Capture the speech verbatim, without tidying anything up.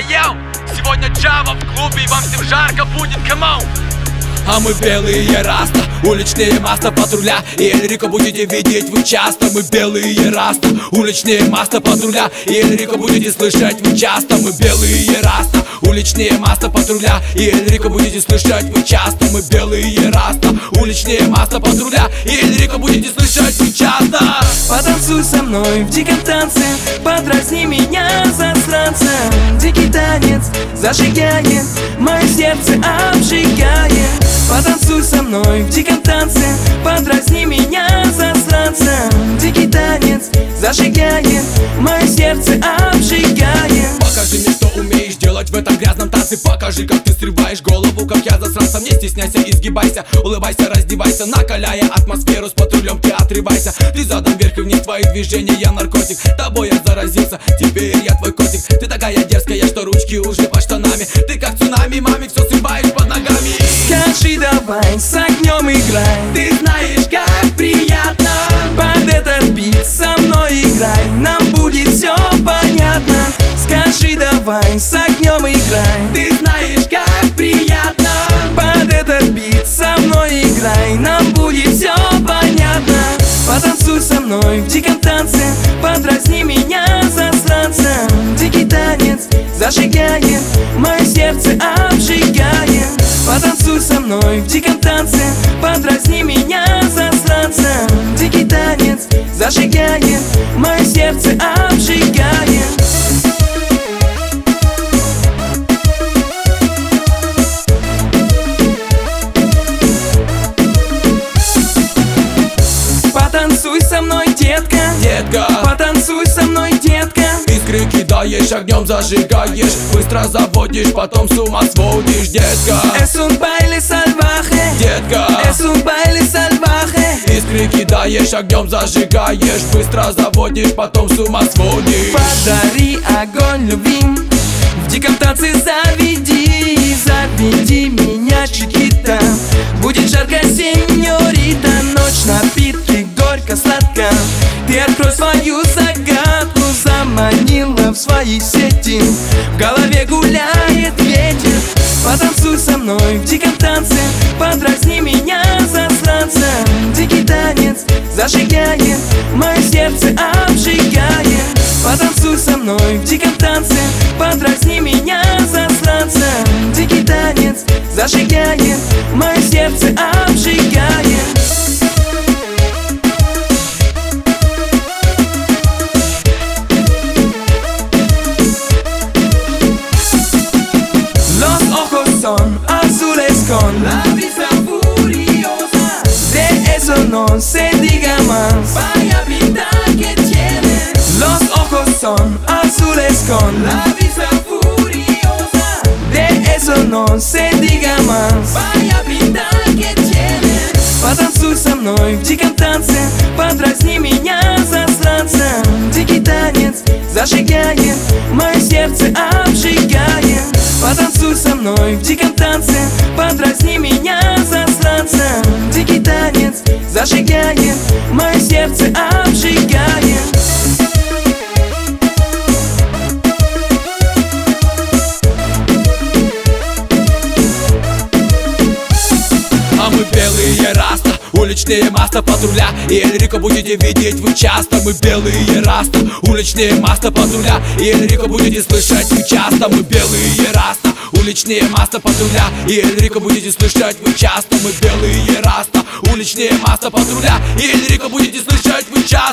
йоу! Сегодня Джава в клубе, и вам всем жарко будет, камон! А мы белые раста, уличные маста патруля. И Энрико будете видеть вы часто. Мы белые раста, уличные маста патруля. И Энрико будете слышать вы часто. Мы белые раста, уличные маста патруля. И Энрико будете слышать вы часто. Мы белые раста, уличные маста патруля. И Энрико будете слышать вы часто. Потанцуй со мной в диком танце, подразни меня, засранца. Дикий танец зажигает, мое сердце обжигает. Потанцуй со мной в диком танце, подразни меня, засранца. Дикий танец зажигает, мое сердце обжигает. Покажи мне, что умеешь делать в этом грязном танце. Покажи, как ты срываешь голову, как я засранца. Не стесняйся, изгибайся, улыбайся, раздевайся. Накаляя атмосферу, с патрулем ты отрывайся. Ты задом вверх и вниз, твои движения, я наркотик. Тобой я заразился, теперь я твой котик. Ты такая дерзкая, что ручки уже под штанами. Ты как цунами, маме, все срываешь под ногами. Скажи давай, с огнем играй. Ты знаешь, как приятно под этот бит со мной играй, нам будет все понятно. Скажи давай, с огнем играй. Ты знаешь, как приятно под этот бит со мной играй, нам будет все понятно. Потанцуй со мной в диком танце, подразни меня, засранца. Дикий танец зажигает, мое сердце обжигает. Потанцуй со мной в диком танце, подразни меня, засранца. Дикий танец зажигает, мое сердце обжигает. Потанцуй со мной, детка, детка. Потанцуй со мной, детка. Искры кидаешь, огнем зажигаешь, быстро заводишь, потом с ума сводишь, детка. Es un baile salvaje, детка. Es un baile salvaje. Искры кидаешь, огнем зажигаешь, быстро заводишь, потом с ума сводишь. Подари огонь любви, в диком танце заведи, заведи меня, чикита. Будет жарко, сеньорита, ночь напитки горько-сладко. Ты открой свою загадку, заманила в свои сети, в голове гуляет ветер. Потанцуй со мной в диком танце, подразни меня, засранца. Дикий танец зажигает, мое сердце обжигает. Потанцуй со мной в диком танце, подразни меня, засранца. Дикий танец зажигает, мое сердце обжигает. Los ojos son azules con la brisa furiosa. De eso no se diga más. Vaya pinta que tiene. Los ojos son azules con la brisa furiosa. De eso no se diga más. Vaya pinta que tiene. Потанцуй со мной в диком танце, подразни меня, засранца. Дикий танец зажигает, мое сердце обжигает. Потанцуй со мной в диком танце, подразни меня, засранца. Дикий танец зажигает, мое сердце обжигает. А мы белые раста, уличные маста патруля. И Энрико будете видеть вы часто. Мы белые раста, уличные маста патруля. И Энрико будете слышать вы часто. Мы белые раста, уличные маста патруля. И Энрико будете слышать вы часто. Мы белые раста, уличные маста патруля. И Энрико будете слышать вы часто.